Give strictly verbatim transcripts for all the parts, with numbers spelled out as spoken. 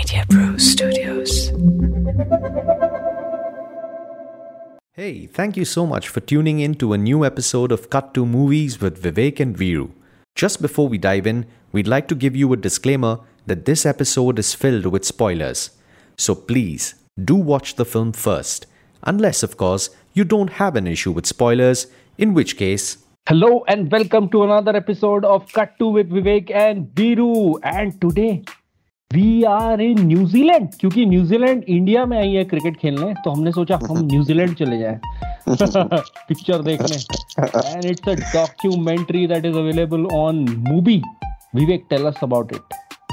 Media Pro Studios. Hey, thank you so much for tuning in to a new episode of Cut to Movies with Vivek and Viru. Just before we dive in, we'd like to give you a disclaimer that this episode is filled with spoilers. So please, do watch the film first. Unless, of course, you don't have an issue with spoilers, in which case... Hello and welcome to another episode of Cut to with Vivek and Viru. And today we are in New Zealand. क्योंकि New Zealand India में आई है cricket खेलने, तो हमने सोचा हम New Zealand चले जाएं पिक्चर देखने. And it's a documentary that is available on Mubi. Vivek, tell us about it.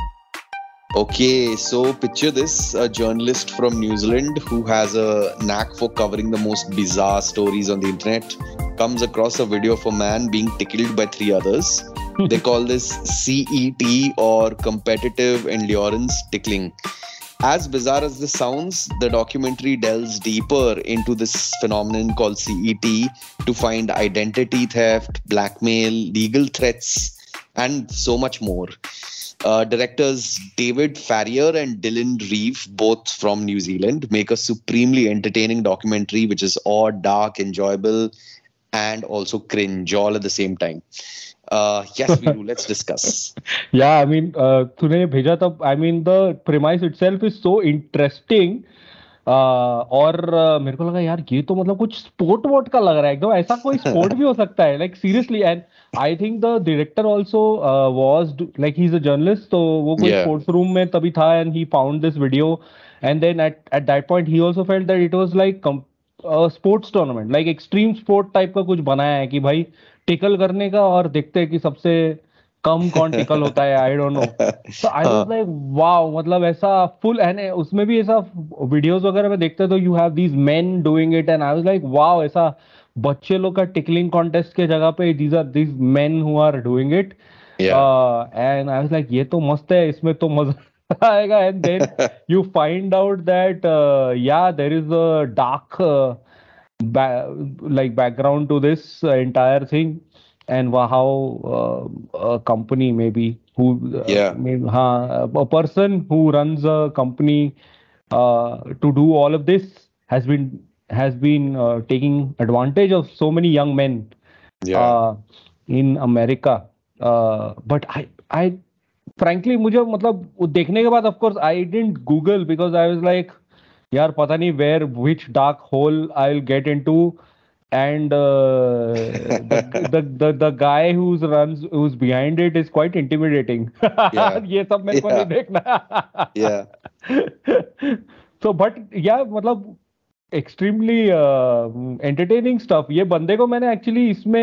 Okay, so picture this, a journalist from New Zealand who has a knack for covering the most bizarre stories on the internet comes across a video of a man being tickled by three others. They call this C E T or competitive endurance tickling. As bizarre as this sounds, the documentary delves deeper into this phenomenon called C E T to find identity theft, blackmail, legal threats, and so much more. Uh, directors David Farrier and Dylan Reeve, both from New Zealand, make a supremely entertaining documentary which is odd, dark, enjoyable, and also cringe all at the same time. Uh, yes, Viru, let's discuss. Yeah, I mean, uh, तूने भेजा तब, I mean, the premise itself is so interesting. Uh, और uh, मेरे को लगा यार ये तो मतलब कुछ स्पोर्ट वोट का लग रहा है एकदम. ऐसा कोई स्पोर्ट भी हो सकता है, like seriously. And I think the director also uh, was like he's a journalist, तो वो कोई Yeah. sports room में तभी था, and he found this video, and then at at that point he also felt that it was like com- a sports tournament, like extreme sport type का कुछ बनाया है कि भाई टिकल करने का और देखते हैं कि सबसे कम कौन टिकल होता है. I don't know. तो आई वाज लाइक वाओ, मतलब ऐसा फुल. एंड उसमें भी ऐसा वीडियोस वगैरह में देखते तो you have these men doing it, and I was like wow, ऐसा बच्चे लोग का टिकलिंग कॉन्टेस्ट के जगह पे these are these men who are doing it. And I was like ये तो मस्त है, इसमें तो मजा आएगा. And then you find out that या there is a dark like background to this uh, entire thing, and wha- how uh, a company maybe who uh, Yeah. maybe, हाँ, a person who runs a company uh, to do all of this has been has been uh, taking advantage of so many young men Yeah. uh, in America. Uh, but I I frankly मुझे मतलब वो देखने के बाद of course I didn't Google because I was like यार पता नहीं where which dark hole I'll get into, and uh, the, the the the guy who's runs who's behind it is quite intimidating. Yeah. ये सब मेरे को नहीं Yeah. देखना. Yeah. So but yeah, मतलब extremely uh, entertaining stuff. ये बंदे को मैंने actually इसमें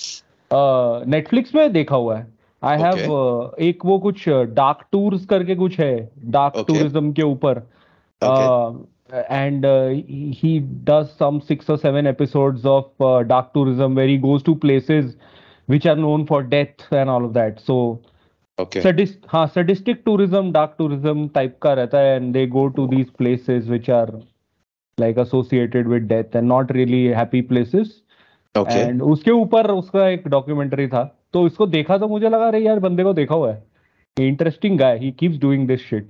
uh, Netflix में देखा हुआ है. I have Okay. uh, एक वो कुछ डार्क टूर्स करके कुछ है, डार्क Okay. टूरिज्म के ऊपर. Okay. Uh, and uh, he he does some six or seven episodes of uh, dark tourism where he goes to places which are known for death and all of that. So Okay. sadist, हाँ, sadistic tourism, dark tourism type का रहता है, and they go to these places which are like associated with death and not really happy places. Okay. And उसके ऊपर उसका एक documentary था, तो इसको देखा तो मुझे लगा अरे यार बंदे को देखा हुआ है, interesting guy, he keeps doing this shit.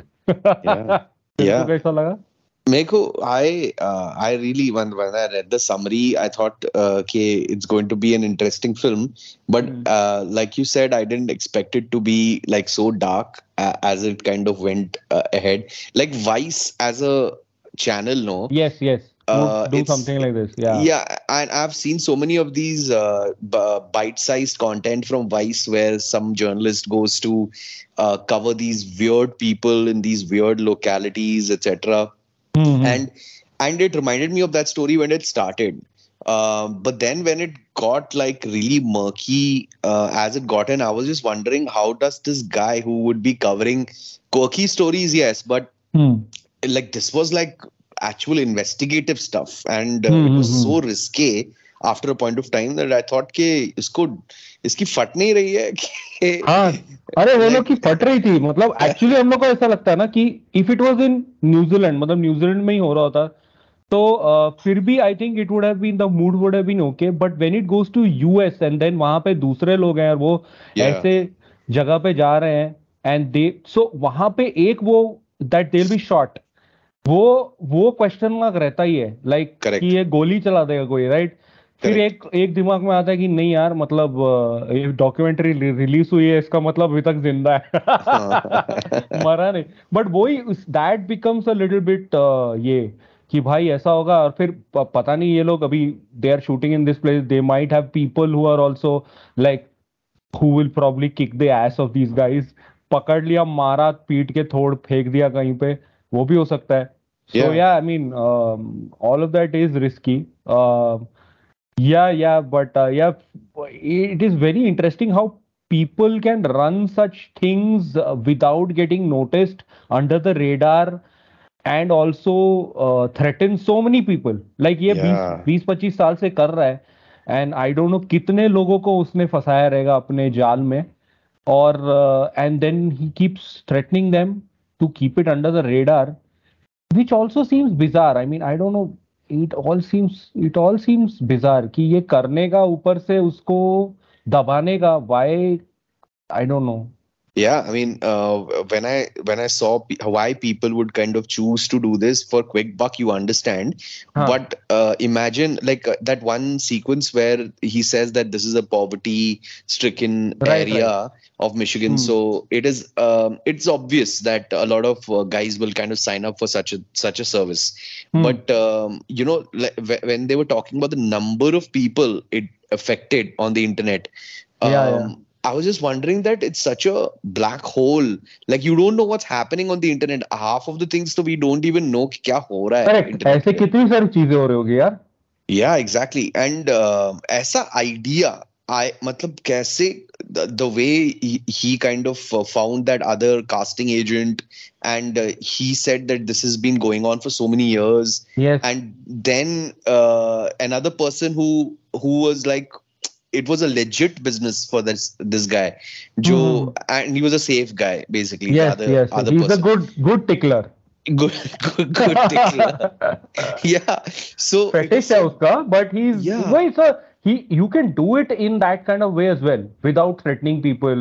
Yeah. कैसा लगा? Meko, I uh, I really when when I read the summary, I thought uh, okay, it's going to be an interesting film. But Mm. uh, like you said, I didn't expect it to be like so dark uh, as it kind of went uh, ahead. Like Vice as a channel, no? Yes, yes. Uh, Would do it's- something like this. Yeah. Yeah, and I've seen so many of these uh, b- bite-sized content from Vice where some journalist goes to uh, cover these weird people in these weird localities, et cetera. Mhm. And and it reminded me of that story when it started. Uh, but then when it got like really murky uh, as it got in, I was just wondering how does this guy who would be covering quirky stories, yes, but Hmm. like this was like actual investigative stuff, and uh, Hmm, it was hmm, so risque after a point of time that I thought कि इसको इसकी फट नहीं रही है कि हाँ, अरे वो लोग की फट रही थी. मतलब एक्चुअली हम लोग को ऐसा लगता है ना कि if it was in New Zealand, मतलब न्यूजीलैंड में ही हो रहा होता तो uh, फिर भी I think it would have been the mood would have been okay. But when it goes to US and then वहां पे दूसरे लोग हैं और वो Yeah. ऐसे जगह पे जा रहे हैं, एंड दे सो वहां पे एक वो that they'll be shot. वो वो क्वेश्चन मार्क रहता ही है, लाइक like, कि ये गोली चला देगा कोई, राइट? फिर एक एक दिमाग में आता है कि नहीं यार, मतलब ये डॉक्यूमेंट्री रिलीज हुई है, इसका मतलब अभी तक जिंदा है मरा नहीं. बट वही that becomes a little bit ये कि भाई ऐसा होगा. और फिर पता नहीं, ये लोग अभी they are shooting in this place, they might have people who are also like who will probably kick the ass of these guys. पकड़ लिया, मारा, पीट के थोड़ फेंक दिया कहीं पे, वो भी हो सकता है. So yeah, yeah I mean, um, all of that is risky. Uh, yeah, yeah, but uh, yeah, it is very interesting how people can run such things uh, without getting noticed, under the radar, and also uh, threaten so many people. Like ये बीस पच्चीस साल से कर रहा है, and I don't know कितने लोगों को उसने फंसाया रहेगा अपने जाल में, और uh, and then he keeps threatening them to keep it under the radar. Which also seems bizarre. I mean, I don't know. It all seems it all seems bizarre कि ये करने का, ऊपर से उसको दबाने का. Why? I don't know. Yeah, I mean, uh, when I when I saw p- why people would kind of choose to do this for quick buck, you understand. Huh. But uh, imagine like uh, that one sequence where he says that this is a poverty-stricken right, area right. of Michigan. Hmm. So it is um, it's obvious that a lot of uh, guys will kind of sign up for such a such a service. Hmm. But um, you know, like, when they were talking about the number of people it affected on the internet. Um, yeah. yeah. I was just wondering that it's such a black hole. Like you don't know what's happening on the internet. Half of the things so we don't even know कि क्या हो रहा है. Correct. ऐसे कितनी सारी चीजें हो रही होगी यार. Yeah, exactly. And uh, ऐसा idea, I मतलब कैसे the, the way he, he kind of uh, found that other casting agent, and uh, he said that this has been going on for so many years. Yes. And then uh, another person who who was like, it was a legit business for this this guy, Joe, mm. and he was a safe guy basically. Yes, other, yes. Other He's person. a good good tickler. Good, good, good tickler. Yeah. So fetish है उसका, but he's yeah. Well, so he you can do it in that kind of way as well without threatening people.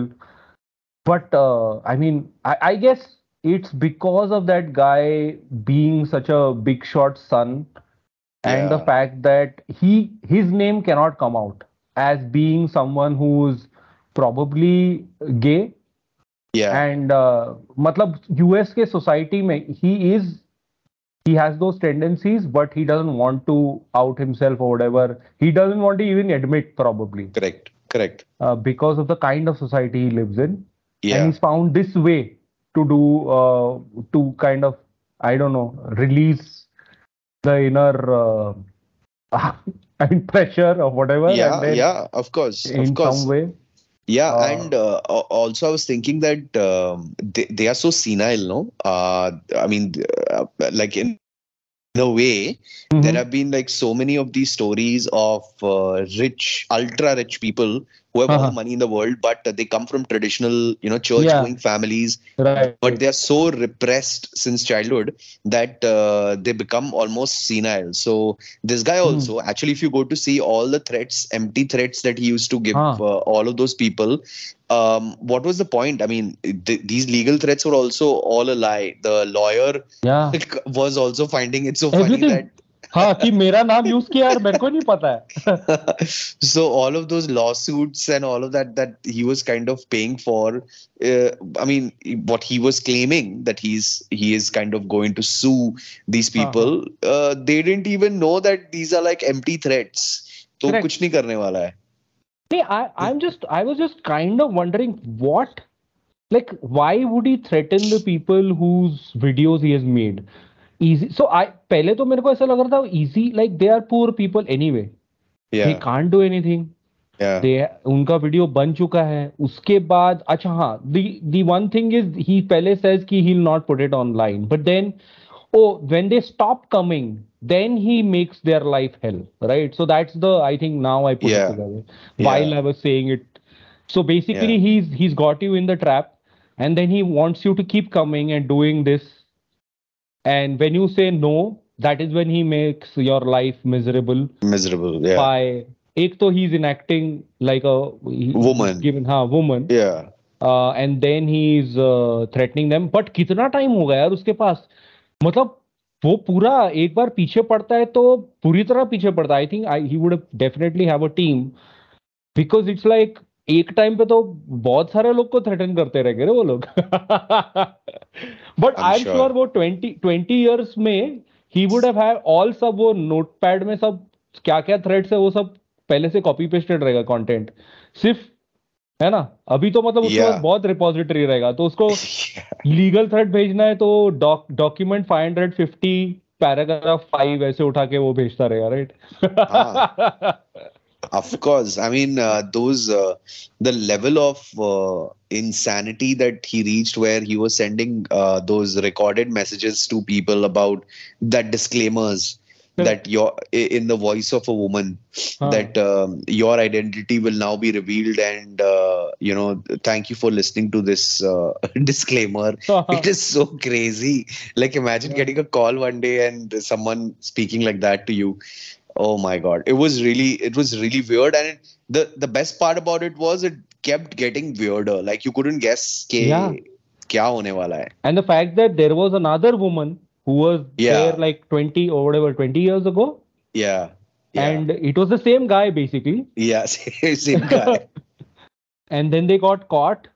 But uh, I mean, I, I guess it's because of that guy being such a big shot son, and yeah. the fact that he his name cannot come out as being someone who's probably gay. Yeah. And uh, matlab U S के society में he is he has those tendencies, but he doesn't want to out himself or whatever. He doesn't want to even admit, probably. Correct. Correct. Uh, because of the kind of society he lives in. Yeah. And he's found this way to do uh, to kind of, I don't know, release the inner uh, and pressure or whatever. Yeah, yeah, of course, in of course. some way. Yeah, uh, and uh, also I was thinking that um, they, they are so senile, no? Uh, I mean, uh, like in, in a way, mm-hmm. there have been like so many of these stories of uh, rich, ultra rich people who have uh-huh. all the money in the world, but uh, they come from traditional, you know, church-going yeah. families. Right. But they are so repressed since childhood that uh, they become almost senile. So this guy also, mm. actually, if you go to see all the threats, empty threats that he used to give huh. uh, all of those people, um, what was the point? I mean, th- these legal threats were also all a lie. The lawyer yeah. was also finding it so Everything. funny that हाँ कि मेरा नाम use किया यार मेरे को नहीं पता है. So all of those lawsuits and all of that that he was kind of paying for, uh, I mean, what he was claiming that he's he is kind of going to sue these people, uh-huh. uh, they didn't even know that these are like empty threats. तो कुछ नहीं करने वाला है. See, I I'm just I was just kind of wondering what, like, why would he threaten the people whose videos he has made? Easy. So I पहले तो मेरे को ऐसा लग रहा था easy, like they are poor people anyway. Yeah. They can't do anything. Yeah. They उनका video बन चुका है. उसके बाद अच्छा हाँ, the the one thing is he पहले says कि he'll not put it online, but then oh when they stop coming, then he makes their life hell, right? So that's the I think now I put yeah. it together while yeah. I was saying it. So basically yeah. he's he's got you in the trap, and then he wants you to keep coming and doing this. And when you say no, that is when he makes your life miserable. Miserable, yeah. By ek to he's enacting like a woman. Given, हाँ, woman. Yeah. uh, and then he is uh, threatening them. But कितना time हो गया यार उसके पास, मतलब वो पूरा एक बार पीछे पड़ता है तो पूरी तरह पीछे पड़ता है. I think he would definitely have a team, because it's like एक टाइम पे तो बहुत सारे लोग को थ्रेटन करते रह गए वो लोग. बट आई एम श्योर वो ट्वेंटी ट्वेंटी इयर्स में ही वुड हैव हैव ऑल सब वो नोटपैड में सब क्या क्या थ्रेड्स है वो सब पहले से कॉपी पेस्टेड रहेगा कंटेंट सिर्फ, है ना. अभी तो मतलब उसके Yeah. पास बहुत रिपोजिटरी रहेगा, तो उसको लीगल थ्रेड भेजना है तो document five hundred fifty paragraph five ऐसे उठा के वो भेजता रहेगा, right. Of course. I mean, uh, those uh, the level of uh, insanity that he reached, where he was sending uh, those recorded messages to people about that disclaimers that your in the voice of a woman Huh. that um, your identity will now be revealed, and uh, you know, thank you for listening to this uh, disclaimer. It is so crazy. Like, imagine getting a call one day and someone speaking like that to you. Oh my God. It was really, it was really weird. And it, the, the best part about it was it kept getting weirder. Like, you couldn't guess ke, Yeah. kya hone wala hai. And the fact that there was another woman who was Yeah. there like twenty or whatever, twenty years ago, Yeah. Yeah. and it was the same guy basically. yeah. Same guy. And then they got caught,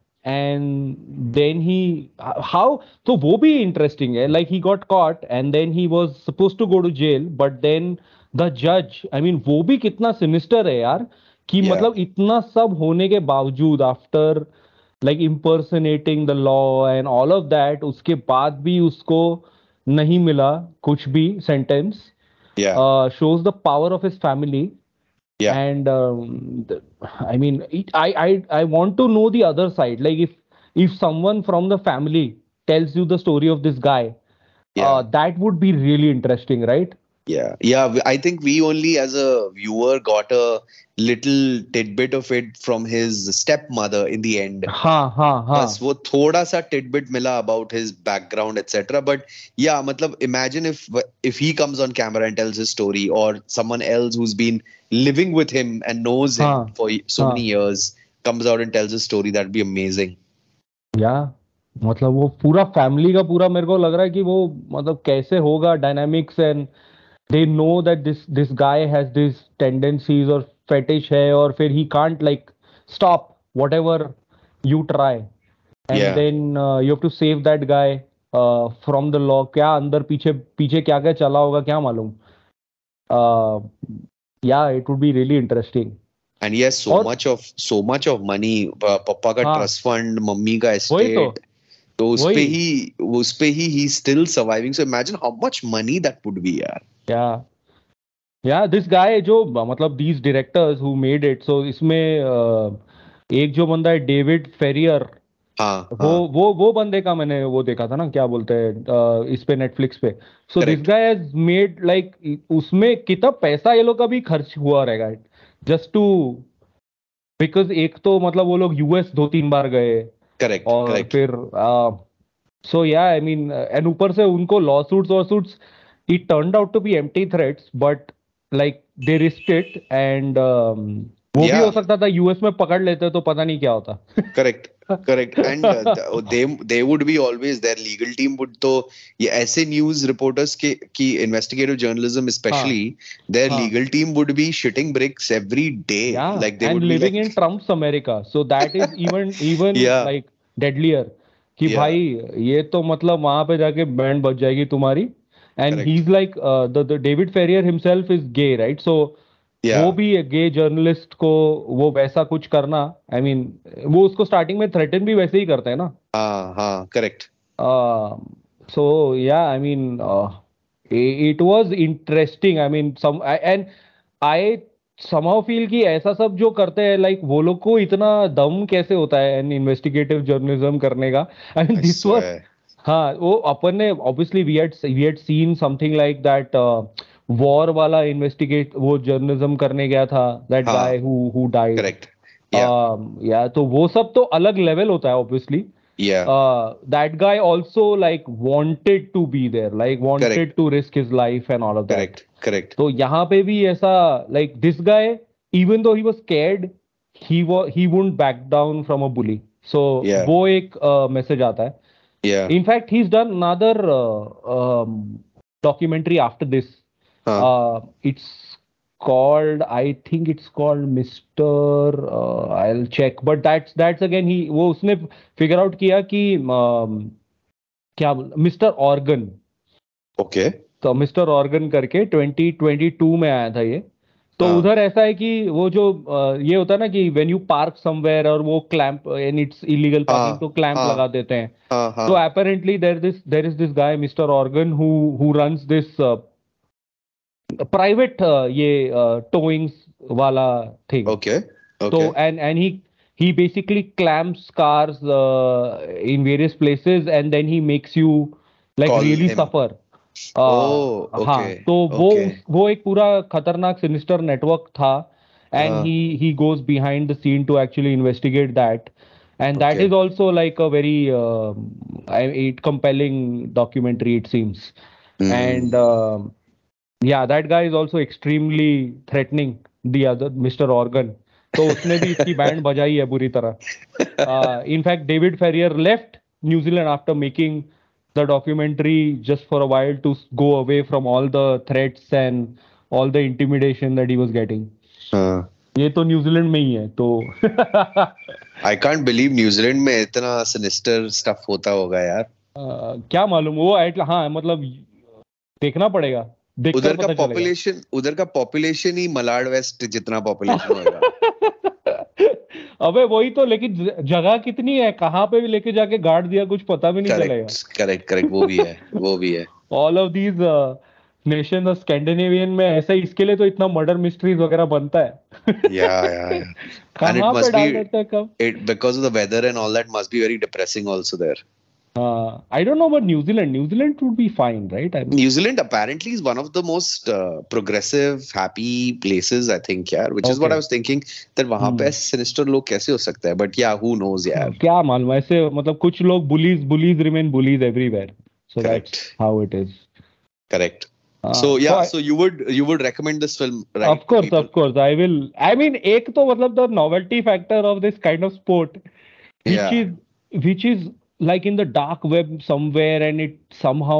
and then he how so wo bhi interesting hai, like he got caught and then he was supposed to go to jail, but then the judge, I mean वो भी कितना sinister है यार कि Yeah. मतलब इतना सब होने के बावजूद after like impersonating the law and all of that, उसके बाद भी उसको नहीं मिला कुछ भी sentence. Yeah. uh, shows the power of his family. Yeah. And um, the, I mean it, I, I I want to know the other side, like if if someone from the family tells you the story of this guy, Yeah. uh, that would be really interesting, right? Yeah, yeah. we- I think we only, as a viewer, got a little tidbit of it from his stepmother in the end. हाँ हाँ हाँ बस वो थोड़ा सा tidbit मिला about his background, et cetera. But yeah, मतलब imagine if if he comes on camera and tells his story, or someone else who's been living with him and knows him हाँ, for so हाँ. many years comes out and tells his story. That'd be amazing. या मतलब वो पूरा family का पूरा मेरे को लग रहा है कि वो मतलब कैसे होगा dynamics, and they know that this this guy has this tendencies और फेटिश है, और फिर he can't like stop whatever you try, and Yeah. Then you have to save that guy from the law. क्या अंदर पीछे पीछे क्या क्या चला होगा क्या मालूम. या it would be really interesting. And yes, so और- much of so much of money. uh, पापा का हाँ. ट्रस्ट फंड, मम्मी का वही तो. estate. तो उस वही. पे ही उस पे ही he still surviving. So imagine how much money that would be, यार. Yeah. Yeah, this guy जो मतलब these directors who made it, so इसमें uh, एक जो बंदा है डेविड फेरियर, हाँ, वो हाँ. वो वो बंदे का मैंने वो देखा था ना, क्या बोलते हैं uh, इस पे नेटफ्लिक्स पे. So this Correct. Guy has made like उसमें कितना पैसा ये लोग का भी खर्च हुआ रहेगा जस्ट टू, बिकॉज एक तो मतलब वो लोग यूएस दो तीन बार गए, Correct, और correct. फिर सो या आई मीन एंड ऊपर से उनको लॉ सूट्स और suits, it turned out to be empty threats, but like they risked it, and वो भी Yeah. हो सकता था यूएस में पकड़ लेते तो पता नहीं क्या होता. Correct, correct. And uh, th- they they would be always, their legal team would, तो ये ऐसे news reporters के की investigative journalism especially, their हाँ. legal team would be shitting bricks every day. Yeah, Like they and would be living like, in Trump's America, so that is even even Yeah. like deadlier. कि Yeah. भाई ये तो मतलब वहां पे जाके band बज जाएगी तुम्हारी. And Correct. he's like uh, the the David Ferrier himself is gay, right? So yeah, वो भी गे जर्नलिस्ट को वो वैसा कुछ करना, आई I मीन mean, वो उसको स्टार्टिंग में थ्रेटन भी वैसे ही करते हैं ना. हाँ, हाँ, correct. सो या I mean it was interesting. I mean some and I somehow feel कि ऐसा सब जो करते हैं लाइक वो लोग को इतना दम कैसे होता है एन इन्वेस्टिगेटिव जर्नलिज्म करने का. I mean I this was, swear. हाँ वो अपन ने obviously we had we had seen something like that war वाला इन्वेस्टिगेट वो जर्नलिज्म करने गया था, दैट हाँ. Guy who who died. Correct. Yeah, या तो वो सब तो अलग लेवल होता है obviously. yeah, uh, that guy also like wanted to be there, like wanted Correct. to risk his life and all of that. correct, correct. तो यहाँ पे भी ऐसा like this guy, even though he was scared, he was he wouldn't back down from a bully. So Yeah. वो एक message आता है. Yeah. In fact, he's done another uh, um, documentary after this. Huh. Uh, it's called, I think it's called Mister Uh, I'll check, but that's that's again he वो उसने figure out किया कि um, क्या mister organ. Okay. तो mister organ करके twenty twenty two में आया था ये. तो हाँ. उधर ऐसा है कि वो जो uh, ये होता है ना कि व्हेन यू पार्क समवेयर और वो clamp and it's illegal parking तो क्लैंप हाँ. लगा देते हैं. हाँ, हाँ. So apparently there this there is this guy Mister Organ who who runs this uh, private uh, ये uh, towing वाला thing. Okay. Okay. So and and he he basically clamps cars uh, in various places and then he makes you like Call really him. suffer. Uh, Oh, okay. हाँ, तो वो Okay. वो एक पूरा खतरनाक sinister network था and हाँ. he he goes behind the scene to actually investigate that. And that Okay. is also like a very uh, I- it compelling documentary, it seems. Hmm. And um yeah, that guy is also extremely threatening the other Mister Organ. तो उसने भी इसकी band बजाई है बुरी तरह. Uh, in fact, David Ferrier left New Zealand after making the documentary just for a while to go away from all the threats and all the intimidation that he was getting. हाँ. ये तो New Zealand में ही है तो I can't believe New Zealand में इतना sinister stuff होता होगा यार. uh, क्या मालूम वो at- हाँ मतलब देखना पड़ेगा. देखकर उधर का पता चलेगा. पॉपुलेशन उधर का पॉपुलेशन ही मलाड वेस्ट जितना पॉपुलेशन होगा. अबे वही तो, लेकिन ज- जगह कितनी है, कहाँ पे भी लेके जाके गाड़ दिया कुछ पता भी नहीं चलेगा. करेक्ट करेक्ट करेक्ट वो भी है वो भी है. All of these nation of Scandinavian में ऐसा ही, इसके लिए तो इतना मर्डर मिस्ट्रीज वगैरह बनता है. Yeah, yeah, yeah. And it कहाँ पे must डाल be देते हैं कब. it because of the weather and all that must be very depressing also there. I don't know but New Zealand New Zealand would be fine right. New Zealand apparently is one of the most uh, progressive, happy places, I think, yeah. Which is what Okay. I was thinking that वहाँ पे ऐसे sinister लोग कैसे हो सकता है? But yeah, who knows, यार. क्या मालूम, ऐसे मतलब कुछ लोग bullies bullies remain bullies everywhere. So Correct. That's how it is. Correct. So yeah, so you would you would recommend this film, right? Of course, people? of course, I will. I mean, एक तो मतलब the novelty factor of this kind of sport, which Yeah. is which is like in the dark web somewhere, and it somehow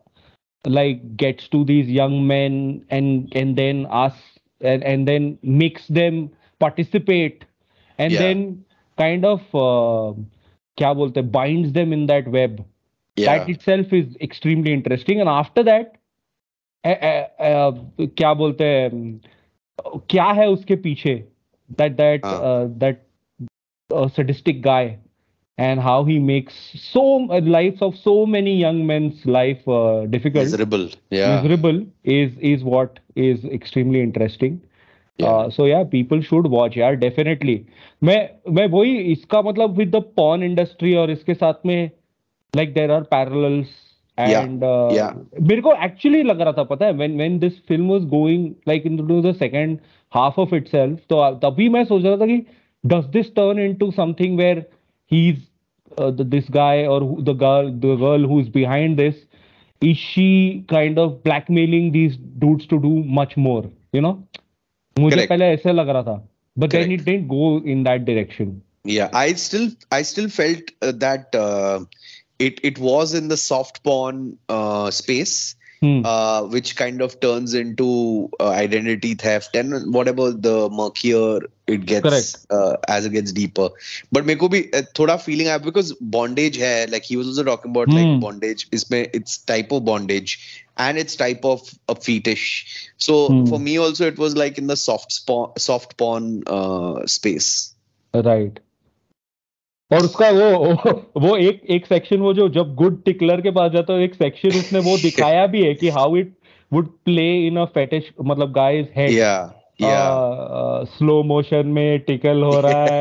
like gets to these young men and and then us and and then makes them participate, and Yeah. then kind of uh, क्या बोलते हैं, binds them in that web. Yeah. That itself is extremely interesting, and after that. ए- ए- ए- क्या बोलते हैं, क्या है उसके पीछे, that that हाँ. uh, that uh, sadistic guy and how he makes so uh, lives of so many young men's life uh, difficult, Miserable. Yeah. miserable is is what is extremely interesting. Yeah. Uh, so yeah, people should watch यार definitely. मैं मैं वही इसका मतलब with the porn industry और इसके साथ में like there are parallels. Yeah, And uh, yeah. मेरे को एक्चुअली लग रहा था, पता है, when when this film was going like into the second half of itself, तो तभी मैं सोच रहा था कि does this turn into something where he's uh, the, this guy or who, the girl the girl who's behind this, is she kind of blackmailing these dudes to do much more, you know? मुझे Correct. पहले ऐसे लग रहा था, but then Correct. it didn't go in that direction. Yeah, I still I still felt uh, that uh, it it was in the soft porn uh, space, Hmm. uh, which kind of turns into uh, identity theft and whatever the murkier it gets Correct. uh, as it gets deeper. But मेरे को भी uh, थोड़ा feeling आया because bondage है, like he was also talking about like Hmm. bondage. इसमें it's type of bondage and it's type of a fetish. So Hmm. for me also it was like in the soft porn soft porn uh, space. Right. और उसका वो वो, वो एक एक section, वो जो जब गुड टिकलर के पास जाता है, एक सेक्शन उसने वो दिखाया भी है कि how it would play in a fetish, मतलब guys head. Yeah, yeah. Slow motion में टिकल हो रहा है.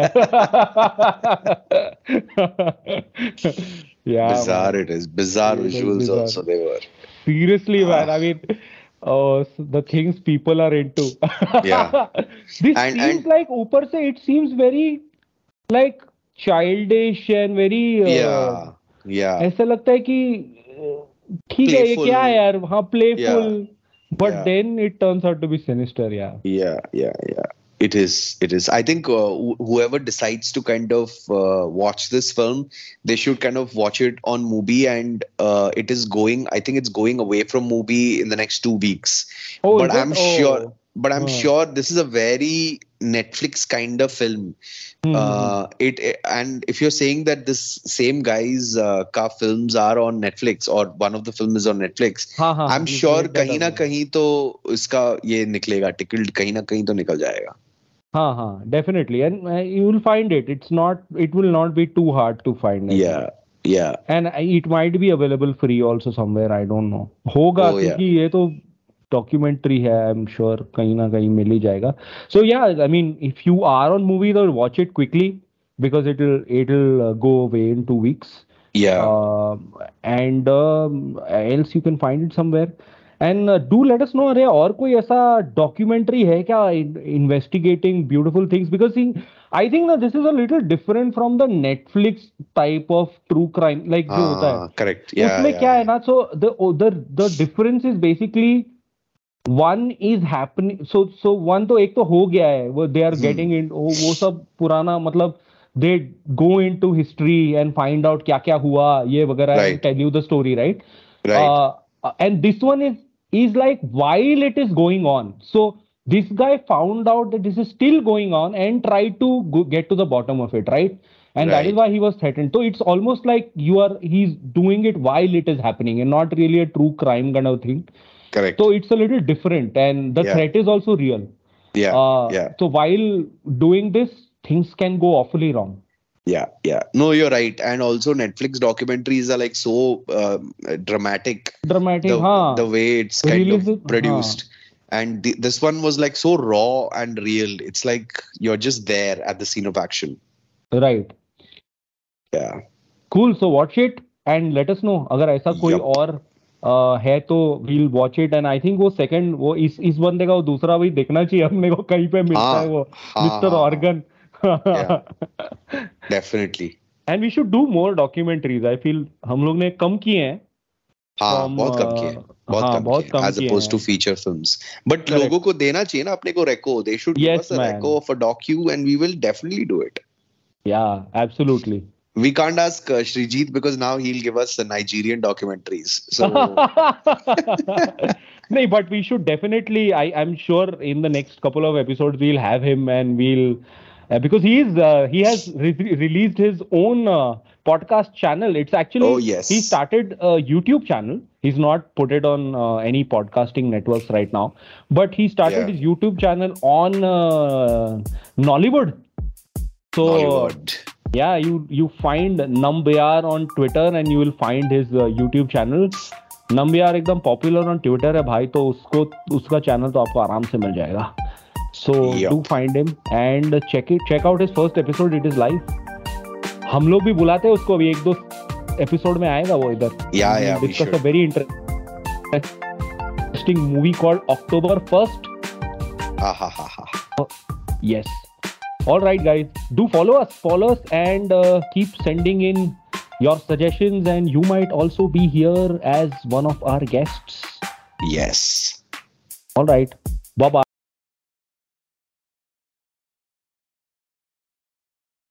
या Bizarre it is. Bizarre It is visuals bizarre. also they were. seriously man, I mean uh, the things people are into. Yeah. This And- seems and- like ऊपर से it seems very like childish and very uh, Yeah, yeah. ऐसा लगता है कि uh, ठीक है ये Playful. क्या है यार, हाँ playful, Yeah. but Yeah. then it turns out to be sinister. Yeah. Yeah, yeah, yeah. It is. It is. I think uh, wh- whoever decides to kind of uh, watch this film, they should kind of watch it on Mubi, and uh, it is going. I think it's going away from Mubi in the next two weeks. Oh, but is I'm it? sure. Oh. But I'm Huh. sure this is a very Netflix kind of film. Hmm. Uh, it and if you're saying that this same guy's uh, ka films are on Netflix, or one of the film is on Netflix, हाँ हाँ I'm he's sure made that कहीं ना aware. कहीं तो इसका ये निकलेगा, ticket कहीं ना कहीं तो निकल जाएगा. हाँ हाँ definitely, and uh, you will find it. It's not. It will not be too hard to find. I think. Yeah, yeah. And uh, it might be available free also somewhere. I don't know. होगा Oh, yeah. क्योंकि ये तो documentary है. I'm sure कहीं ना कहीं मिल ही जाएगा. So yeah, I mean, if you are on movie, then watch it quickly because it'll it'll uh, go away in two weeks. Yeah. Uh, and um, else you can find it somewhere. And uh, do let us know, अरे और कोई ऐसा documentary है क्या investigating beautiful things? Because see, I think that this is a little different from the Netflix type of true crime, like जो होता है. Ah, correct. Yeah. उसमें yeah, क्या है yeah. ना, so the the the difference is basically one is happening. So so one तो एक तो हो गया है, वो they are Hmm. getting in, वो वो सब पुराना मतलब they go into history and find out क्या क्या हुआ ये वगैरह and Right. tell you the story, right? Right. Uh, and this one is is like while it is going on. So this guy found out that this is still going on and tried to go, get to the bottom of it, right? And that is Right. why he was threatened. So it's almost like you are he's doing it while it is happening and not really a true crime kind of thing. Correct. So it's a little different, and the Yeah. threat is also real. Yeah. Uh, yeah. So while doing this, things can go awfully wrong. Yeah. Yeah. No, you're right. And also Netflix documentaries are like so um, dramatic. Dramatic, The, हाँ. the way it's kind Release of it, produced. And the, this one was like so raw and real. It's like you're just there at the scene of action. Right. Yeah. Cool. So watch it and let us know अगर ऐसा कोई Yup. और uh, है तो we'll watch it. And I think वो second वो इस इस बंदे का वो दूसरा भी देखना चाहिए अपने को कहीं पे मिलता हाँ, है वो हाँ, मिस्टर हाँ, organ. Definitely. And we should do more documentaries. I feel हम लोग ने कम किए हैं. हाँ, From, बहुत कम किए. uh, बहुत हाँ, कम बहुत किए. कम As किए opposed to हैं. feature films. But Correct. लोगों को देना चाहिए ना अपने को reco. They should give Yes, us a man. reco of a docu, and we will definitely do it. Yeah, absolutely. We can't ask uh, Srijit because now he'll give us the Nigerian documentaries. So No, but we should definitely. I I'm sure in the next couple of episodes we'll have him and we'll uh, because he is uh, he has re- released his own uh, podcast channel. It's actually Oh, yes. he started a YouTube channel. He's not put it on uh, any podcasting networks right now, but he started Yeah. his YouTube channel on uh, Nollywood. So Hollywood. yeah, you you find Nambyar on Twitter and you will find his uh, YouTube channel. Nambyar एकदम popular on Twitter है भाई, तो उसको उसका channel तो आपको आराम से मिल जाएगा. So Yup. do find him and check it. Check out his first episode. It is live. हम लोग भी बुलाते हैं उसको, अभी एक दो episode में आएगा वो इधर. Yeah, We yeah, we discuss should. a very interesting movie called October first. Ha ha ha ha. Yes. All right, guys. Do follow us. Follow us and uh, keep sending in your suggestions, and you might also be here as one of our guests. Yes. All right. Bye bye.